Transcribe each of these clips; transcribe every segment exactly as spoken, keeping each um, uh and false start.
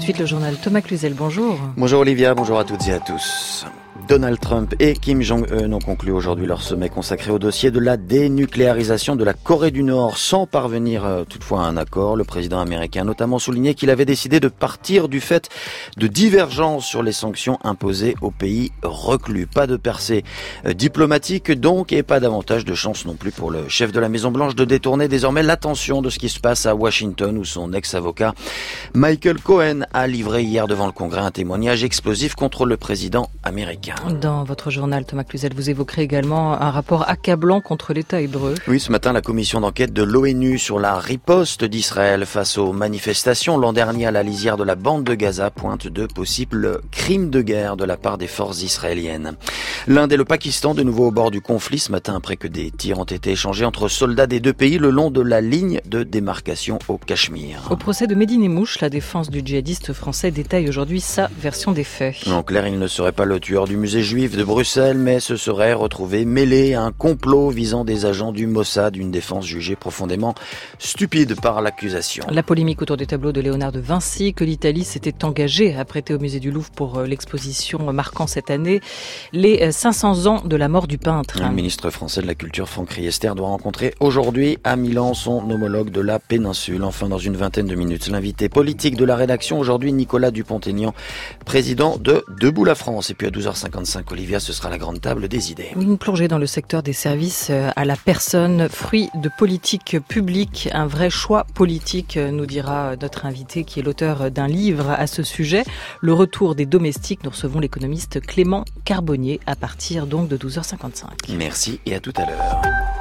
suite, le journal Thomas Cluzel, bonjour. Bonjour Olivia, bonjour à toutes et à tous. Donald Trump et Kim Jong-un ont conclu aujourd'hui leur sommet consacré au dossier de la dénucléarisation de la Corée du Nord, sans parvenir euh, toutefois à un accord. Le président américain a notamment souligné qu'il avait décidé de partir du fait de divergences sur les sanctions imposées aux pays reclus. Pas de percée euh, diplomatique donc, et pas davantage de chance non plus pour le chef de la Maison-Blanche de détourner désormais l'attention de ce qui se passe à Washington, où son ex-avocat Michael Cohen a livré hier devant le Congrès un témoignage explosif contre le président américain. Dans votre journal, Thomas Cluzel, vous évoquerez également un rapport accablant contre l'État hébreu. Oui, ce matin, la commission d'enquête de l'ONU sur la riposte d'Israël face aux manifestations l'an dernier à la lisière de la bande de Gaza pointe de possibles crimes de guerre de la part des forces israéliennes. L'Inde et le Pakistan, de nouveau au bord du conflit ce matin, après que des tirs ont été échangés entre soldats des deux pays le long de la ligne de démarcation au Cachemire. Au procès de Mehdi Nemmouche, la défense du djihadiste français détaille aujourd'hui sa version des faits. En clair, il ne serait pas le tueur du musée juif de Bruxelles, mais se serait retrouvé mêlé à un complot visant des agents du Mossad, une défense jugée profondément stupide par l'accusation. La polémique autour des tableaux de Léonard de Vinci, que l'Italie s'était engagée à prêter au musée du Louvre pour l'exposition marquant cette année les cinq cents ans de la mort du peintre. Le ministre français de la Culture, Franck Riester, doit rencontrer aujourd'hui à Milan son homologue de la péninsule. Enfin, dans une vingtaine de minutes, l'invité politique de la rédaction, aujourd'hui Nicolas Dupont-Aignan, président de Debout la France. Et puis à douze heures cinquante-cinq, Olivia, ce sera la grande table des idées. Une plongée dans le secteur des services à la personne, fruit de politique publique, un vrai choix politique, nous dira notre invité qui est l'auteur d'un livre à ce sujet. Le retour des domestiques, nous recevons l'économiste Clément Carbonnier à partir donc de douze heures cinquante-cinq. Merci et à tout à l'heure.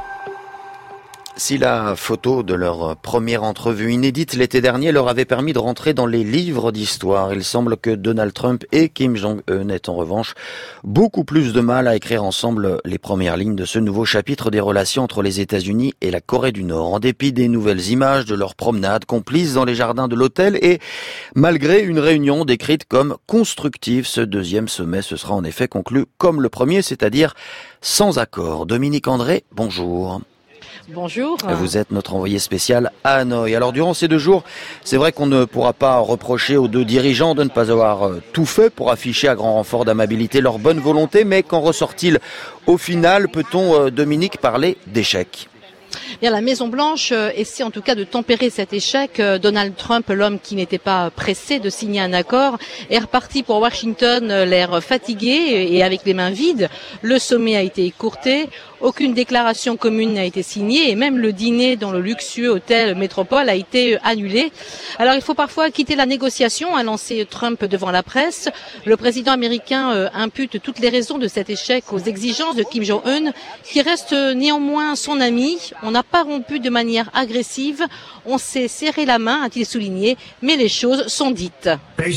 Si la photo de leur première entrevue inédite l'été dernier leur avait permis de rentrer dans les livres d'histoire, il semble que Donald Trump et Kim Jong-un aient en revanche beaucoup plus de mal à écrire ensemble les premières lignes de ce nouveau chapitre des relations entre les États-Unis et la Corée du Nord. En dépit des nouvelles images de leur promenade complice dans les jardins de l'hôtel et malgré une réunion décrite comme constructive, ce deuxième sommet se sera en effet conclu comme le premier, c'est-à-dire sans accord. Dominique André, bonjour. Bonjour. Vous êtes notre envoyé spécial à Hanoï. Alors durant ces deux jours, c'est vrai qu'on ne pourra pas reprocher aux deux dirigeants de ne pas avoir tout fait pour afficher à grand renfort d'amabilité leur bonne volonté, mais qu'en ressort-il au final? Peut-on, Dominique, parler d'échec? Bien, la Maison-Blanche essaie en tout cas de tempérer cet échec. Donald Trump, l'homme qui n'était pas pressé de signer un accord, est reparti pour Washington, l'air fatigué et avec les mains vides. Le sommet a été écourté. Aucune déclaration commune n'a été signée et même le dîner dans le luxueux hôtel Métropole a été annulé. Alors il faut parfois quitter la négociation, a lancé Trump devant la presse. Le président américain euh, impute toutes les raisons de cet échec aux exigences de Kim Jong-un, qui reste néanmoins son ami. On n'a pas rompu de manière agressive, on s'est serré la main, a-t-il souligné, mais les choses sont dites.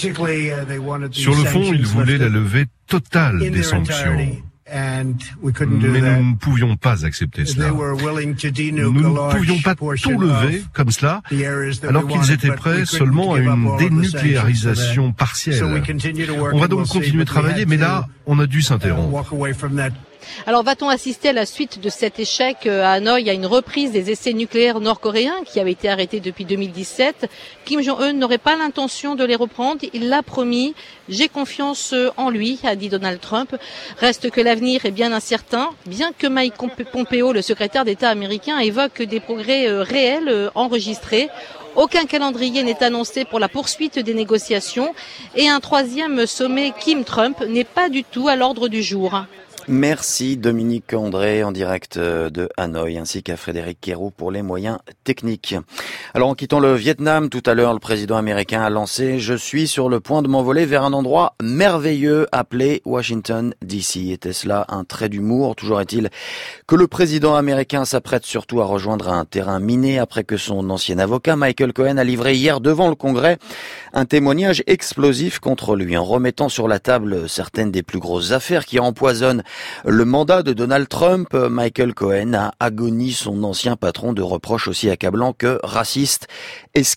Sur le fond, ils voulaient la levée totale des sanctions. Mais nous ne pouvions pas accepter cela. Nous ne pouvions pas tout lever comme cela, alors qu'ils étaient prêts seulement à une dénucléarisation partielle. On va donc continuer de travailler, mais là, on a dû s'interrompre. Alors va-t-on assister à la suite de cet échec à Hanoï à une reprise des essais nucléaires nord-coréens qui avaient été arrêtés depuis deux mille dix-sept? Kim Jong-un n'aurait pas l'intention de les reprendre, il l'a promis. J'ai confiance en lui, a dit Donald Trump. Reste que l'avenir est bien incertain, bien que Mike Pompeo, le secrétaire d'État américain, évoque des progrès réels enregistrés. Aucun calendrier n'est annoncé pour la poursuite des négociations et un troisième sommet Kim-Trump n'est pas du tout à l'ordre du jour. Merci Dominique André en direct de Hanoï ainsi qu'à Frédéric Quéroux pour les moyens techniques. Alors en quittant le Vietnam tout à l'heure, le président américain a lancé « Je suis sur le point de m'envoler vers un endroit merveilleux appelé Washington D C » Était-ce là un trait d'humour? Toujours est-il que le président américain s'apprête surtout à rejoindre un terrain miné après que son ancien avocat Michael Cohen a livré hier devant le Congrès un témoignage explosif contre lui en remettant sur la table certaines des plus grosses affaires qui empoisonnent le mandat de Donald Trump. Michael Cohen a agonisé son ancien patron de reproches aussi accablants que raciste, escroc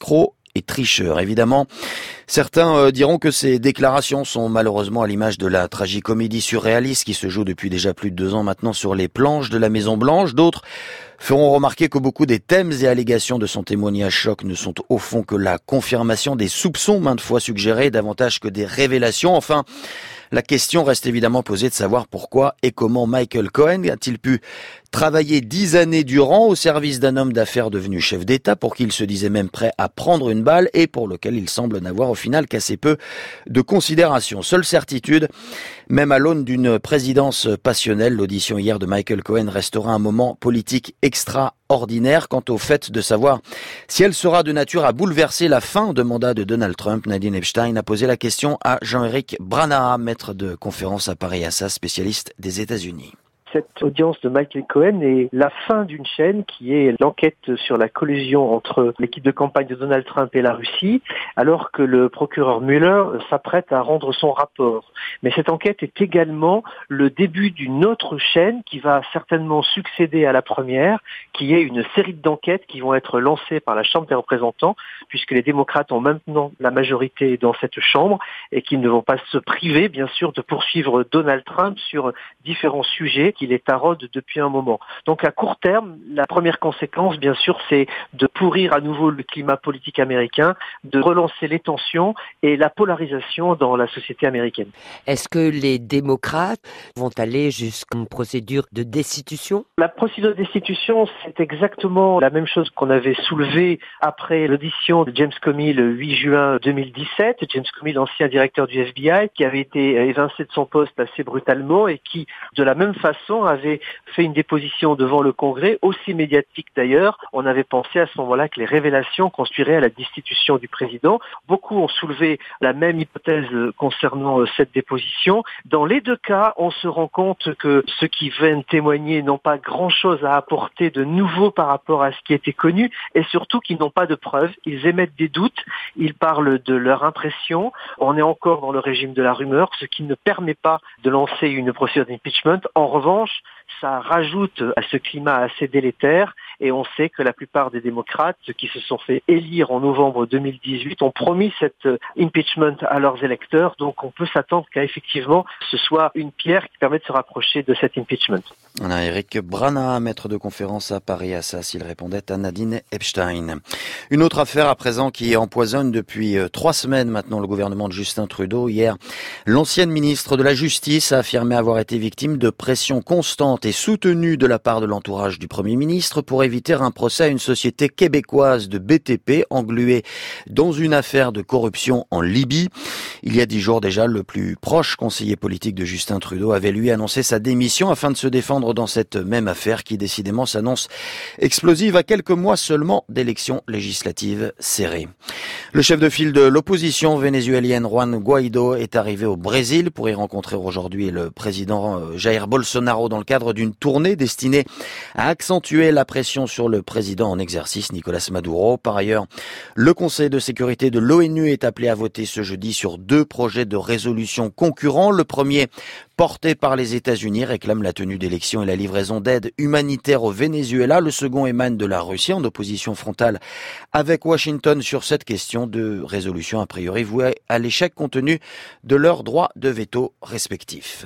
et tricheur. Évidemment, certains euh, diront que ces déclarations sont malheureusement à l'image de la tragicomédie surréaliste qui se joue depuis déjà plus de deux ans maintenant sur les planches de la Maison-Blanche. D'autres feront remarquer que beaucoup des thèmes et allégations de son témoignage choc ne sont au fond que la confirmation des soupçons maintes fois suggérés, davantage que des révélations. Enfin, la question reste évidemment posée de savoir pourquoi et comment Michael Cohen a-t-il pu travailler dix années durant au service d'un homme d'affaires devenu chef d'État pour qui il se disait même prêt à prendre une balle et pour lequel il semble n'avoir au final qu'assez peu de considération. Seule certitude, même à l'aune d'une présidence passionnelle, l'audition hier de Michael Cohen restera un moment politique extraordinaire. Quant au fait de savoir si elle sera de nature à bouleverser la fin de mandat de Donald Trump, Nadine Epstein a posé la question à Jean-Éric Branaha, maître de conférence à Paris Assas, spécialiste des États-Unis. Cette audience de Michael Cohen est la fin d'une chaîne qui est l'enquête sur la collusion entre l'équipe de campagne de Donald Trump et la Russie, alors que le procureur Mueller s'apprête à rendre son rapport. Mais cette enquête est également le début d'une autre chaîne qui va certainement succéder à la première, qui est une série d'enquêtes qui vont être lancées par la Chambre des représentants, puisque les démocrates ont maintenant la majorité dans cette Chambre et qu'ils ne vont pas se priver, bien sûr, de poursuivre Donald Trump sur différents sujets qu'il est taraude depuis un moment. Donc à court terme, la première conséquence, bien sûr, c'est de pourrir à nouveau le climat politique américain, de relancer les tensions et la polarisation dans la société américaine. Est-ce que les démocrates vont aller jusqu'à une procédure de destitution ? La procédure de destitution, c'est exactement la même chose qu'on avait soulevée après l'audition de James Comey le huit juin deux mille dix-sept. James Comey, l'ancien directeur du F B I, qui avait été évincé de son poste assez brutalement et qui, de la même façon, avait fait une déposition devant le Congrès, aussi médiatique d'ailleurs. On avait pensé à ce moment-là que les révélations conduiraient à la destitution du président. Beaucoup ont soulevé la même hypothèse concernant cette déposition. Dans les deux cas, on se rend compte que ceux qui viennent témoigner n'ont pas grand-chose à apporter de nouveau par rapport à ce qui était connu et surtout qu'ils n'ont pas de preuves. Ils émettent des doutes, ils parlent de leur impression. On est encore dans le régime de la rumeur, ce qui ne permet pas de lancer une procédure d'impeachment. En revanche, ça rajoute à ce climat assez délétère et on sait que la plupart des démocrates qui se sont fait élire en novembre deux mille dix-huit ont promis cet impeachment à leurs électeurs, donc on peut s'attendre qu'à effectivement ce soit une pierre qui permet de se rapprocher de cet impeachment. On a Éric Branaha, maître de conférence à Paris Assas, il répondait à Nadine Epstein. Une autre affaire à présent qui empoisonne depuis trois semaines maintenant le gouvernement de Justin Trudeau. Hier, l'ancienne ministre de la Justice a affirmé avoir été victime de pression constante et soutenue de la part de l'entourage du Premier ministre pour éviter un procès à une société québécoise de B T P engluée dans une affaire de corruption en Libye. Il y a dix jours déjà, le plus proche conseiller politique de Justin Trudeau avait lui annoncé sa démission afin de se défendre dans cette même affaire qui décidément s'annonce explosive à quelques mois seulement d'élections législatives serrées. Le chef de file de l'opposition vénézuélienne Juan Guaido est arrivé au Brésil pour y rencontrer aujourd'hui le président Jair Bolsonaro dans le cadre d'une tournée destinée à accentuer la pression sur le président en exercice Nicolás Maduro. Par ailleurs, le Conseil de sécurité de l'ONU est appelé à voter ce jeudi sur deux projets de résolution concurrents. Le premier, porté par les États-Unis, réclame la tenue d'élections et la livraison d'aide humanitaire au Venezuela. Le second émane de la Russie en opposition frontale avec Washington sur cette question de résolution a priori vouée à l'échec compte tenu de leurs droits de veto respectifs.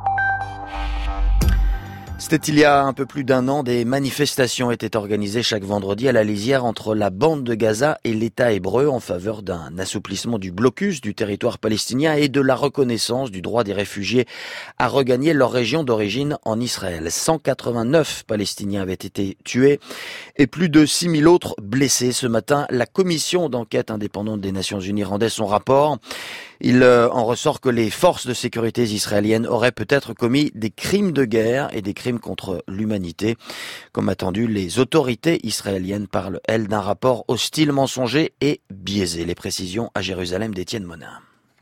C'était il y a un peu plus d'un an, des manifestations étaient organisées chaque vendredi à la lisière entre la bande de Gaza et l'État hébreu en faveur d'un assouplissement du blocus du territoire palestinien et de la reconnaissance du droit des réfugiés à regagner leur région d'origine en Israël. cent quatre-vingt-neuf Palestiniens avaient été tués et plus de six mille autres blessés. Ce matin, la commission d'enquête indépendante des Nations Unies rendait son rapport. Il en ressort que les forces de sécurité israéliennes auraient peut-être commis des crimes de guerre et des crimes contre l'humanité. Comme attendu, les autorités israéliennes parlent, elles, d'un rapport hostile, mensonger et biaisé. Les précisions à Jérusalem d'Étienne Monin.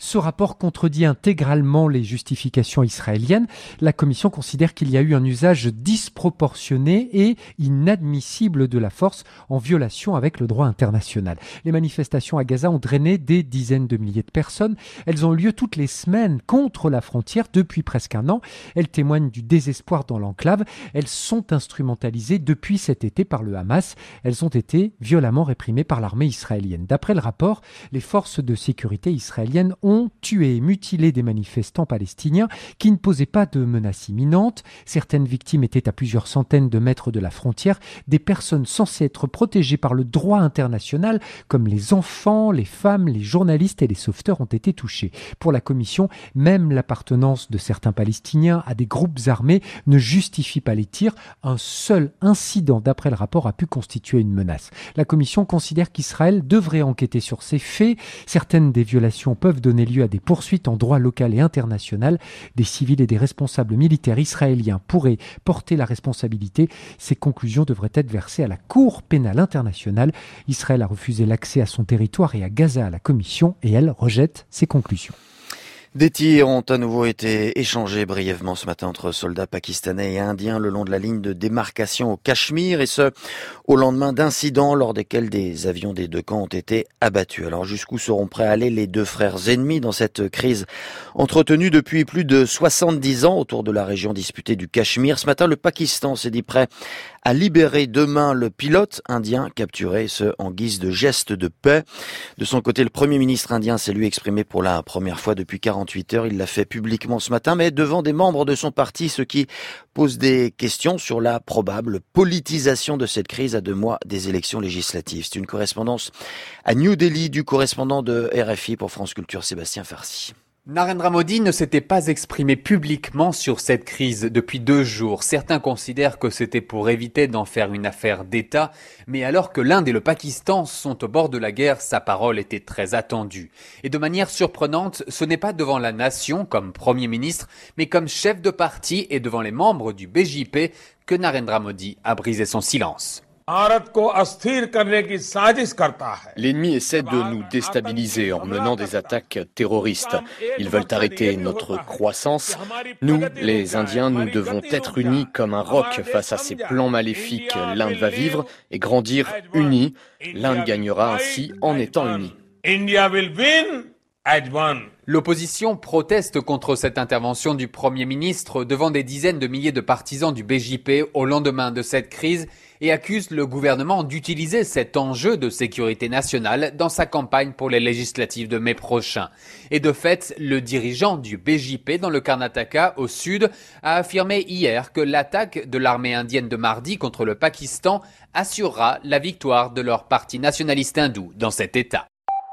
Ce rapport contredit intégralement les justifications israéliennes. La commission considère qu'il y a eu un usage disproportionné et inadmissible de la force en violation avec le droit international. Les manifestations à Gaza ont drainé des dizaines de milliers de personnes. Elles ont eu lieu toutes les semaines contre la frontière depuis presque un an. Elles témoignent du désespoir dans l'enclave. Elles sont instrumentalisées depuis cet été par le Hamas. Elles ont été violemment réprimées par l'armée israélienne. D'après le rapport, les forces de sécurité israéliennes ont ont tué et mutilé des manifestants palestiniens qui ne posaient pas de menace imminente. Certaines victimes étaient à plusieurs centaines de mètres de la frontière. Des personnes censées être protégées par le droit international, comme les enfants, les femmes, les journalistes et les sauveteurs, ont été touchées. Pour la commission, même l'appartenance de certains Palestiniens à des groupes armés ne justifie pas les tirs. Un seul incident, d'après le rapport, a pu constituer une menace. La commission considère qu'Israël devrait enquêter sur ces faits. Certaines des violations peuvent donner lieu à des poursuites en droit local et international. Des civils et des responsables militaires israéliens pourraient porter la responsabilité. Ces conclusions devraient être versées à la Cour pénale internationale. Israël a refusé l'accès à son territoire et à Gaza à la Commission et elle rejette ces conclusions. Des tirs ont à nouveau été échangés brièvement ce matin entre soldats pakistanais et indiens le long de la ligne de démarcation au Cachemire, et ce, au lendemain d'incidents lors desquels des avions des deux camps ont été abattus. Alors jusqu'où seront prêts à aller les deux frères ennemis dans cette crise entretenue depuis plus de soixante-dix ans autour de la région disputée du Cachemire? Ce matin, le Pakistan s'est dit prêt à libérer demain le pilote indien capturé, ce en guise de geste de paix. De son côté, le Premier ministre indien s'est lui exprimé pour la première fois depuis quarante-huit heures. Il l'a fait publiquement ce matin, mais devant des membres de son parti, ce qui pose des questions sur la probable politisation de cette crise à deux mois des élections législatives. C'est une correspondance à New Delhi du correspondant de R F I pour France Culture, Sébastien Farsi. Narendra Modi ne s'était pas exprimé publiquement sur cette crise depuis deux jours. Certains considèrent que c'était pour éviter d'en faire une affaire d'État, mais alors que l'Inde et le Pakistan sont au bord de la guerre, sa parole était très attendue. Et de manière surprenante, ce n'est pas devant la nation comme Premier ministre, mais comme chef de parti et devant les membres du B J P que Narendra Modi a brisé son silence. L'ennemi essaie de nous déstabiliser en menant des attaques terroristes. Ils veulent arrêter notre croissance. Nous, les Indiens, nous devons être unis comme un roc face à ces plans maléfiques. L'Inde va vivre et grandir unie. L'Inde gagnera ainsi en étant unie. L'opposition proteste contre cette intervention du Premier ministre devant des dizaines de milliers de partisans du B J P au lendemain de cette crise et accuse le gouvernement d'utiliser cet enjeu de sécurité nationale dans sa campagne pour les législatives de mai prochain. Et de fait, le dirigeant du B J P dans le Karnataka au sud a affirmé hier que l'attaque de l'armée indienne de mardi contre le Pakistan assurera la victoire de leur parti nationaliste hindou dans cet État.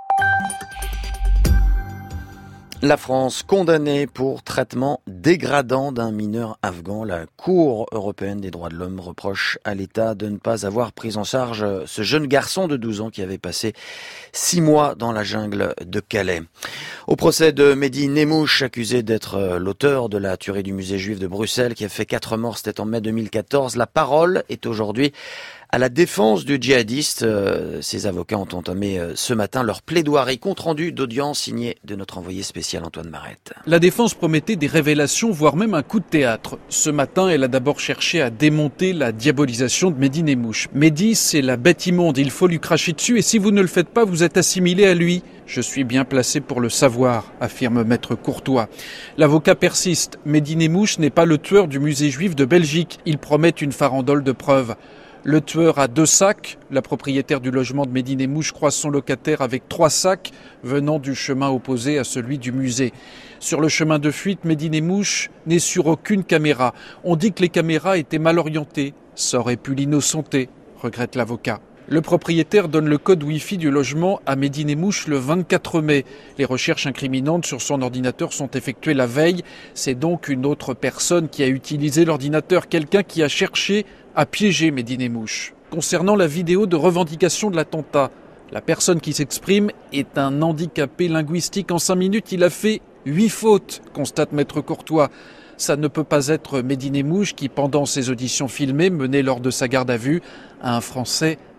La France condamnée pour traitement dégradant d'un mineur afghan. La Cour européenne des droits de l'homme reproche à l'État de ne pas avoir pris en charge ce jeune garçon de douze ans qui avait passé six mois dans la jungle de Calais. Au procès de Mehdi Nemmouche, accusé d'être l'auteur de la tuerie du musée juif de Bruxelles qui a fait quatre morts, c'était en mai deux mille quatorze. La parole est aujourd'hui à la défense du djihadiste. Euh, ses avocats ont entamé euh, ce matin leur plaidoirie, compte rendu d'audience signé de notre envoyé spécial Antoine Marette. La défense promettait des révélations, voire même un coup de théâtre. Ce matin, elle a d'abord cherché à démonter la diabolisation de Mehdi Nemmouche. Mehdi, c'est la bête immonde, il faut lui cracher dessus et si vous ne le faites pas, vous êtes assimilé à lui. Je suis bien placé pour le savoir, affirme Maître Courtois. L'avocat persiste. Mehdi Nemmouche n'est pas le tueur du musée juif de Belgique. Il promet une farandole de preuves. Le tueur a deux sacs. La propriétaire du logement de Mehdi Nemmouche croise son locataire avec trois sacs venant du chemin opposé à celui du musée. Sur le chemin de fuite, Mehdi Nemmouche n'est sur aucune caméra. On dit que les caméras étaient mal orientées. Ça aurait pu l'innocenter, regrette l'avocat. Le propriétaire donne le code Wi-Fi du logement à Mehdi Nemmouche le vingt-quatre mai. Les recherches incriminantes sur son ordinateur sont effectuées la veille. C'est donc une autre personne qui a utilisé l'ordinateur, quelqu'un qui a cherché à piéger Mehdi Nemmouche. Concernant la vidéo de revendication de l'attentat, la personne qui s'exprime est un handicapé linguistique. En cinq minutes, il a fait huit fautes, constate Maître Courtois. Ça ne peut pas être Mehdi Nemmouche qui, pendant ses auditions filmées menées lors de sa garde à vue, a un français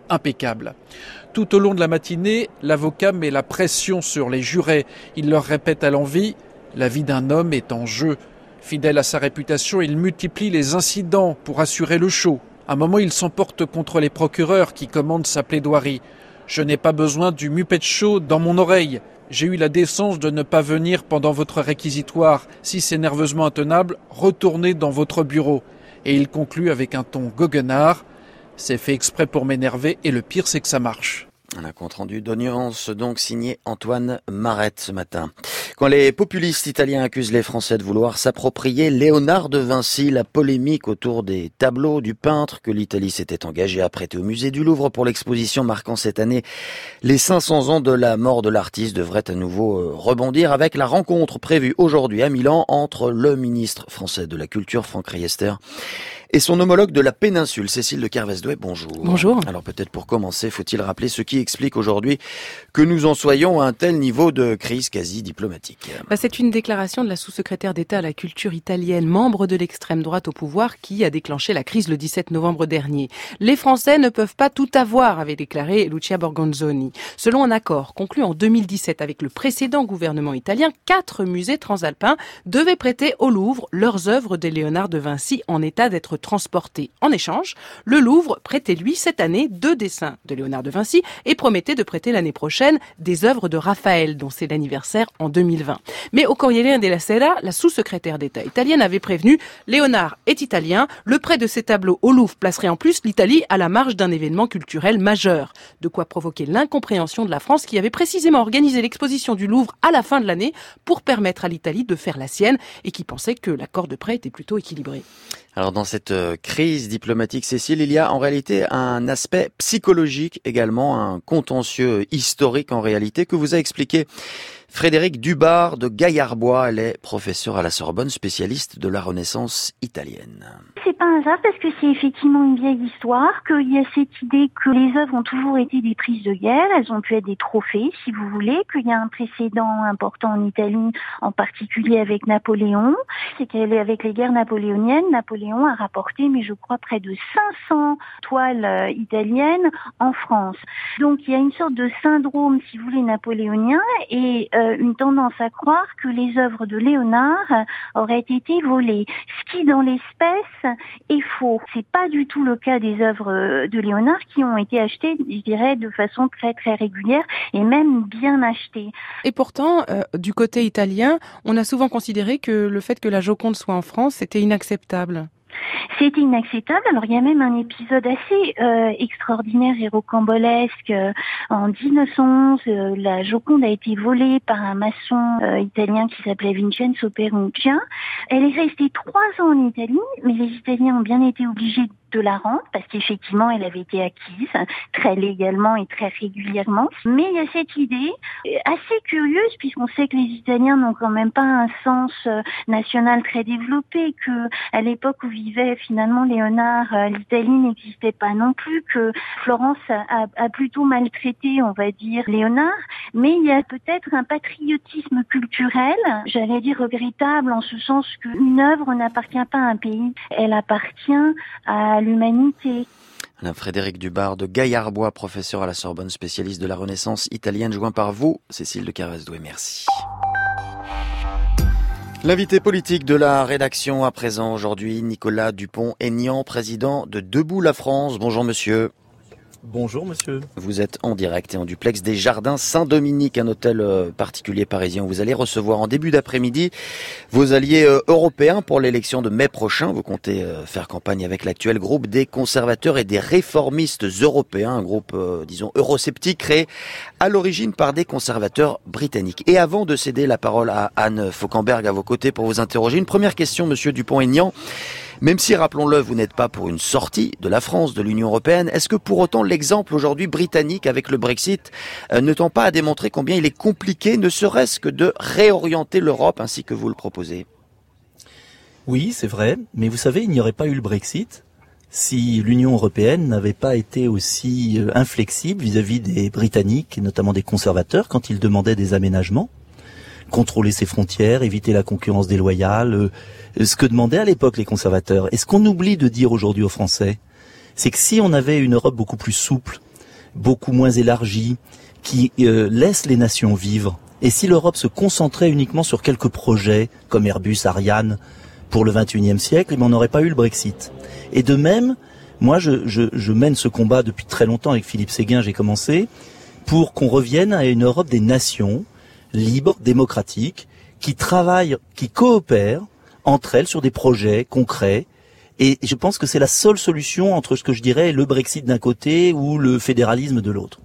impeccable. Tout au long de la matinée, l'avocat met la pression sur les jurés. Il leur répète à l'envi « La vie d'un homme est en jeu ». Fidèle à sa réputation, il multiplie les incidents pour assurer le show. À un moment, il s'emporte contre les procureurs qui commandent sa plaidoirie. « Je n'ai pas besoin du Muppet Show dans mon oreille. J'ai eu la décence de ne pas venir pendant votre réquisitoire. Si c'est nerveusement intenable, retournez dans votre bureau. » Et il conclut avec un ton goguenard. « C'est fait exprès pour m'énerver et le pire, c'est que ça marche. » Un compte rendu d'audience, donc signé Antoine Marette ce matin. Quand les populistes italiens accusent les Français de vouloir s'approprier Léonard de Vinci, la polémique autour des tableaux du peintre que l'Italie s'était engagée à prêter au musée du Louvre pour l'exposition marquant cette année les cinq cents ans de la mort de l'artiste devrait à nouveau rebondir avec la rencontre prévue aujourd'hui à Milan entre le ministre français de la Culture, Franck Riester, et son homologue de la péninsule, Cécile de Kervesdoué, bonjour. Bonjour. Alors peut-être pour commencer, faut-il rappeler ce qui explique aujourd'hui que nous en soyons à un tel niveau de crise quasi diplomatique. Bah, c'est une déclaration de la sous-secrétaire d'État à la culture italienne, membre de l'extrême droite au pouvoir, qui a déclenché la crise le dix-sept novembre dernier. Les Français ne peuvent pas tout avoir, avait déclaré Lucia Borgonzoni. Selon un accord conclu en deux mille dix-sept avec le précédent gouvernement italien, quatre musées transalpins devaient prêter au Louvre leurs œuvres de Léonard de Vinci en état d'être transportés. En échange, le Louvre prêtait lui cette année deux dessins de Léonard de Vinci et promettait de prêter l'année prochaine des œuvres de Raphaël, dont c'est l'anniversaire en deux mille vingt. Mais au Corriere della Sera, la sous-secrétaire d'État italienne avait prévenu « Léonard est italien, le prêt de ses tableaux au Louvre placerait en plus l'Italie à la marge d'un événement culturel majeur ». De quoi provoquer l'incompréhension de la France qui avait précisément organisé l'exposition du Louvre à la fin de l'année pour permettre à l'Italie de faire la sienne et qui pensait que l'accord de prêt était plutôt équilibré. Alors dans cette crise diplomatique, Cécile, il y a en réalité un aspect psychologique également, un contentieux historique en réalité que vous a expliqué Frédérique Dubar de Gaillarbois. Elle est professeure à la Sorbonne, spécialiste de la Renaissance italienne. C'est pas un hasard parce que c'est effectivement une vieille histoire, qu'il y a cette idée que les œuvres ont toujours été des prises de guerre, elles ont pu être des trophées si vous voulez, qu'il y a un précédent important en Italie, en particulier avec Napoléon, c'est qu'avec les guerres napoléoniennes, Napoléon a rapporté, mais je crois, près de cinq cents toiles italiennes en France. Donc il y a une sorte de syndrome, si vous voulez, napoléonien et euh, une tendance à croire que les œuvres de Léonard auraient été volées, ce qui dans l'espèce est faux. C'est pas du tout le cas des œuvres de Léonard qui ont été achetées, je dirais, de façon très très régulière et même bien achetées. Et pourtant, euh, du côté italien, on a souvent considéré que le fait que la Joconde soit en France, c'était inacceptable. C'était inacceptable. Alors il y a même un épisode assez euh, extraordinaire et rocambolesque. Euh, en dix-neuf cent onze, euh, la Joconde a été volée par un maçon euh, italien qui s'appelait Vincenzo Perugia. Elle est restée trois ans en Italie, mais les Italiens ont bien été obligés de la rendre parce qu'effectivement elle avait été acquise très légalement et très régulièrement. Mais il y a cette idée assez curieuse puisqu'on sait que les Italiens n'ont quand même pas un sens national très développé, que à l'époque où vivait finalement Léonard, l'Italie n'existait pas non plus, que Florence a, a plutôt maltraité, on va dire, Léonard. Mais il y a peut-être un patriotisme culturel, j'allais dire regrettable, en ce sens qu'une œuvre n'appartient pas à un pays, elle appartient à l'humanité. Madame Frédérique Dubar de Gaillarbois, professeure à la Sorbonne, spécialiste de la Renaissance italienne, joint par vous, Cécile de Kervesdoué. Merci. L'invité politique de la rédaction à présent aujourd'hui, Nicolas Dupont-Aignan, président de Debout la France. Bonjour monsieur. Bonjour monsieur. Vous êtes en direct et en duplex des Jardins Saint-Dominique, un hôtel particulier parisien où vous allez recevoir en début d'après-midi vos alliés européens pour l'élection de mai prochain. Vous comptez faire campagne avec l'actuel groupe des conservateurs et des réformistes européens, un groupe, disons, eurosceptique créé à l'origine par des conservateurs britanniques. Et avant de céder la parole à Anne Fauquemberg à vos côtés pour vous interroger, une première question, monsieur Dupont-Aignan. Même si, rappelons-le, vous n'êtes pas pour une sortie de la France de l'Union européenne, est-ce que pour autant l'exemple aujourd'hui britannique avec le Brexit euh, ne tend pas à démontrer combien il est compliqué, ne serait-ce que de réorienter l'Europe ainsi que vous le proposez ? Oui, c'est vrai, mais vous savez, il n'y aurait pas eu le Brexit si l'Union européenne n'avait pas été aussi inflexible vis-à-vis des Britanniques, et notamment des conservateurs, quand ils demandaient des aménagements. Contrôler ses frontières, éviter la concurrence déloyale, euh, ce que demandaient à l'époque les conservateurs. Et ce qu'on oublie de dire aujourd'hui aux Français, c'est que si on avait une Europe beaucoup plus souple, beaucoup moins élargie, qui euh, laisse les nations vivre. Et si l'Europe se concentrait uniquement sur quelques projets, comme Airbus, Ariane, pour le vingt et unième siècle, on n'aurait pas eu le Brexit. Et de même, moi je, je, je mène ce combat depuis très longtemps avec Philippe Séguin, j'ai commencé, pour qu'on revienne à une Europe des nations, libres, démocratiques, qui travaillent, qui coopèrent entre elles sur des projets concrets. Et je pense que c'est la seule solution entre ce que je dirais le Brexit d'un côté ou le fédéralisme de l'autre.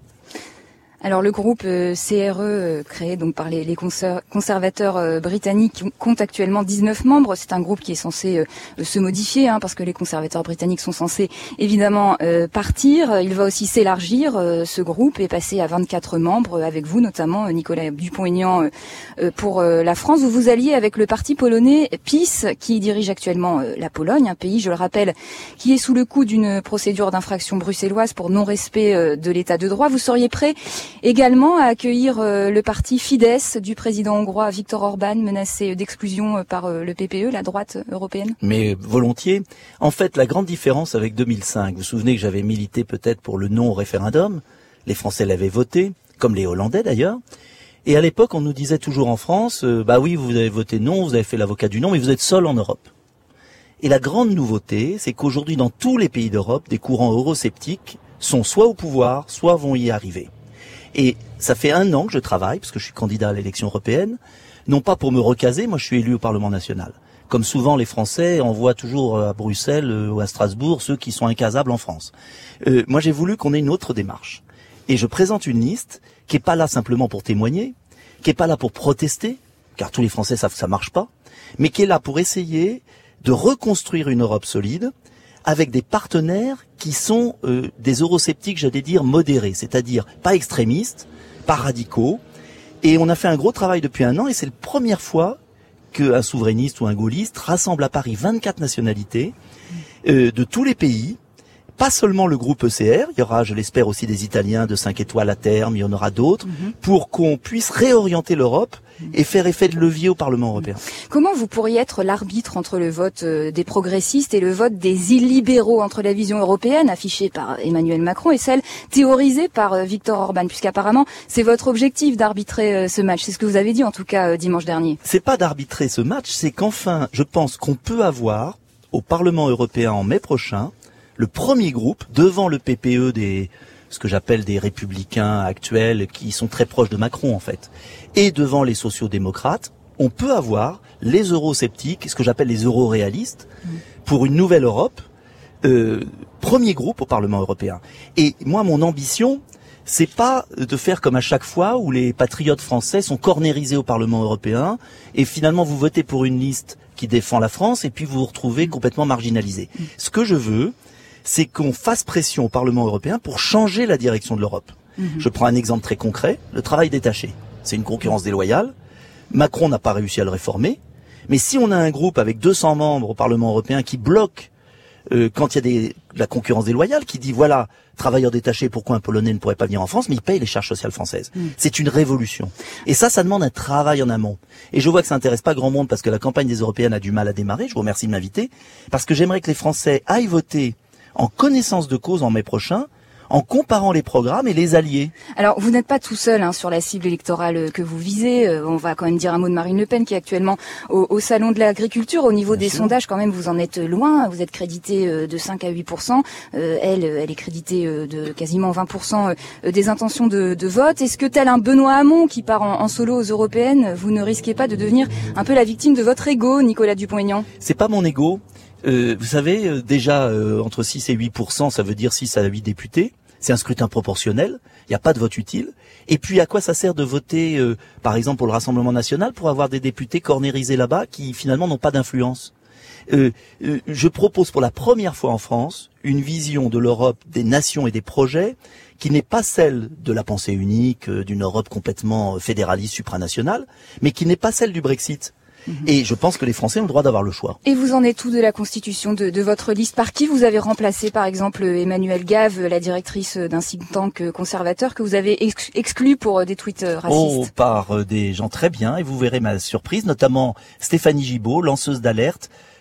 Alors le groupe euh, C R E, euh, créé donc par les, les conser- conservateurs euh, britanniques, compte actuellement dix-neuf membres. C'est un groupe qui est censé euh, se modifier, hein, parce que les conservateurs britanniques sont censés évidemment euh, partir. Il va aussi s'élargir, euh, ce groupe, et passer à vingt-quatre membres, avec vous notamment, Nicolas Dupont-Aignan, euh, euh, pour euh, la France. Vous vous alliez avec le parti polonais PiS, qui dirige actuellement euh, la Pologne, un pays, je le rappelle, qui est sous le coup d'une procédure d'infraction bruxelloise pour non-respect euh, de l'état de droit. Vous seriez prêt également à accueillir euh, le parti Fidesz du président hongrois Viktor Orban, menacé d'exclusion euh, par euh, le P P E, la droite européenne? Mais volontiers. En fait, la grande différence avec deux mille cinq, vous vous souvenez que j'avais milité peut-être pour le non au référendum, les Français l'avaient voté, comme les Hollandais d'ailleurs, et à l'époque on nous disait toujours en France, euh, bah oui, vous avez voté non, vous avez fait l'avocat du non, mais vous êtes seul en Europe. Et la grande nouveauté, c'est qu'aujourd'hui dans tous les pays d'Europe, des courants eurosceptiques sont soit au pouvoir, soit vont y arriver. Et ça fait un an que je travaille, parce que je suis candidat à l'élection européenne, non pas pour me recaser, moi je suis élu au Parlement national. Comme souvent les Français envoient toujours à Bruxelles ou à Strasbourg ceux qui sont incasables en France. Euh, moi j'ai voulu qu'on ait une autre démarche. Et je présente une liste qui est pas là simplement pour témoigner, qui est pas là pour protester, car tous les Français savent que ça marche pas, mais qui est là pour essayer de reconstruire une Europe solide, avec des partenaires qui sont euh, des eurosceptiques, j'allais dire, modérés, c'est-à-dire pas extrémistes, pas radicaux. Et on a fait un gros travail depuis un an, et c'est la première fois qu'un souverainiste ou un gaulliste rassemble à Paris vingt-quatre nationalités euh, de tous les pays, pas seulement le groupe E C R, il y aura, je l'espère, aussi des Italiens de cinq étoiles à terme, il y en aura d'autres, mmh. pour qu'on puisse réorienter l'Europe et faire effet de levier au Parlement européen. Comment vous pourriez être l'arbitre entre le vote des progressistes et le vote des illibéraux, entre la vision européenne affichée par Emmanuel Macron et celle théorisée par Viktor Orban, puisqu'apparemment c'est votre objectif d'arbitrer ce match, c'est ce que vous avez dit en tout cas dimanche dernier. C'est pas d'arbitrer ce match, c'est qu'enfin, je pense qu'on peut avoir au Parlement européen en mai prochain le premier groupe devant le P P E des ce que j'appelle des républicains actuels qui sont très proches de Macron en fait, et devant les sociodémocrates, on peut avoir les eurosceptiques, ce que j'appelle les euroréalistes, mmh. pour une nouvelle Europe, euh, premier groupe au Parlement européen. Et moi, mon ambition, c'est pas de faire comme à chaque fois où les patriotes français sont cornérisés au Parlement européen et finalement vous votez pour une liste qui défend la France et puis vous vous retrouvez complètement marginalisé. Mmh. Ce que je veux, c'est qu'on fasse pression au Parlement européen pour changer la direction de l'Europe. Mmh. Je prends un exemple très concret, le travail détaché. C'est une concurrence déloyale. Macron n'a pas réussi à le réformer. Mais si on a un groupe avec deux cents membres au Parlement européen qui bloque euh, quand il y a des, de la concurrence déloyale, qui dit voilà, travailleurs détachés, pourquoi un Polonais ne pourrait pas venir en France, mais il paye les charges sociales françaises. Mmh. C'est une révolution. Et ça, ça demande un travail en amont. Et je vois que ça n'intéresse pas grand monde parce que la campagne des Européennes a du mal à démarrer. Je vous remercie de m'inviter. Parce que j'aimerais que les Français aillent voter en connaissance de cause en mai prochain, en comparant les programmes et les alliés. Alors, vous n'êtes pas tout seul hein, sur la cible électorale que vous visez. Euh, on va quand même dire un mot de Marine Le Pen, qui est actuellement au, au Salon de l'Agriculture. Au niveau Bien des sûr. sondages, quand même, vous en êtes loin. Vous êtes crédité euh, de cinq à huit pour cent. Euh, elle, elle est créditée euh, de quasiment vingt pour cent euh, des intentions de, de vote. Est-ce que, tel un Benoît Hamon qui part en, en solo aux européennes, vous ne risquez pas de devenir un peu la victime de votre ego, Nicolas Dupont-Aignan? C'est pas mon ego. Euh, vous savez, euh, déjà, euh, entre six et huit pour cent, ça veut dire six à huit députés. C'est un scrutin proportionnel. Il n'y a pas de vote utile. Et puis, à quoi ça sert de voter, euh, par exemple, pour le Rassemblement national, pour avoir des députés cornérisés là-bas qui, finalement, n'ont pas d'influence? euh, euh, Je propose pour la première fois en France une vision de l'Europe, des nations et des projets qui n'est pas celle de la pensée unique, euh, d'une Europe complètement fédéraliste, supranationale, mais qui n'est pas celle du Brexit. Et je pense que les Français ont le droit d'avoir le choix. Et vous en êtes où de la constitution de, de votre liste? Par qui vous avez remplacé, par exemple, Emmanuelle Gave, la directrice d'un think tank conservateur que vous avez ex- exclu pour des tweets racistes? Oh, par des gens très bien, et vous verrez ma surprise, notamment Stéphanie Gibault, lanceuse d'alerte,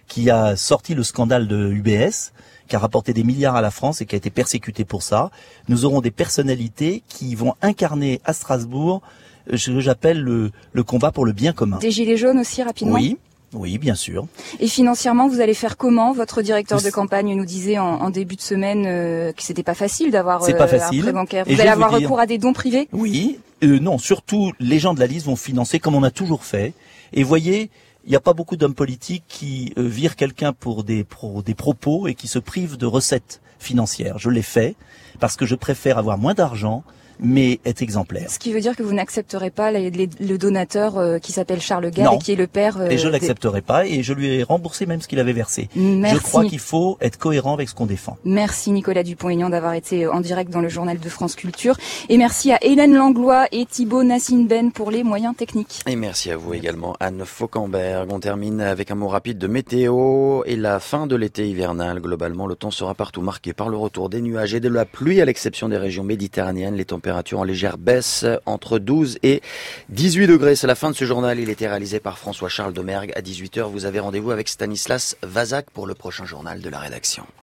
qui a sorti le scandale de U B S, qui a rapporté des milliards à la France et qui a été persécuté pour ça. Nous aurons des personnalités qui vont incarner à Strasbourg ce que j'appelle le, le combat pour le bien commun. Des gilets jaunes aussi, rapidement? Oui. Oui, bien sûr. Et financièrement, vous allez faire comment? Votre directeur de campagne nous disait en, en début de semaine euh, que c'était pas facile d'avoir euh, pas facile. un prêt bancaire. Et vous allez avoir vous dire... recours à des dons privés? Oui, euh, non, surtout les gens de la liste vont financer comme on a toujours fait. Et voyez, il n'y a pas beaucoup d'hommes politiques qui euh, virent quelqu'un pour des, pro, des propos et qui se privent de recettes financières. Je l'ai fait parce que je préfère avoir moins d'argent mais être exemplaire. Ce qui veut dire que vous n'accepterez pas les, les, le donateur euh, qui s'appelle Charles Gall non. et qui est le père... Euh, et je des... l'accepterai pas et je lui ai remboursé même ce qu'il avait versé. Merci. Je crois qu'il faut être cohérent avec ce qu'on défend. Merci Nicolas Dupont-Aignan d'avoir été en direct dans le journal de France Culture. Et merci à Hélène Langlois et Thibaut Nassine-Ben pour les moyens techniques. Et merci à vous également, Anne Fauquemberg. On termine avec un mot rapide de météo et la fin de l'été hivernal. Globalement, le temps sera partout marqué par le retour des nuages et de la pluie, à l'exception des régions méditerranéennes. Les températures en légère baisse entre douze et dix-huit degrés. C'est la fin de ce journal. Il était réalisé par François-Charles Domergue. À dix-huit heures, vous avez rendez-vous avec Stanislas Vazak pour le prochain journal de la rédaction.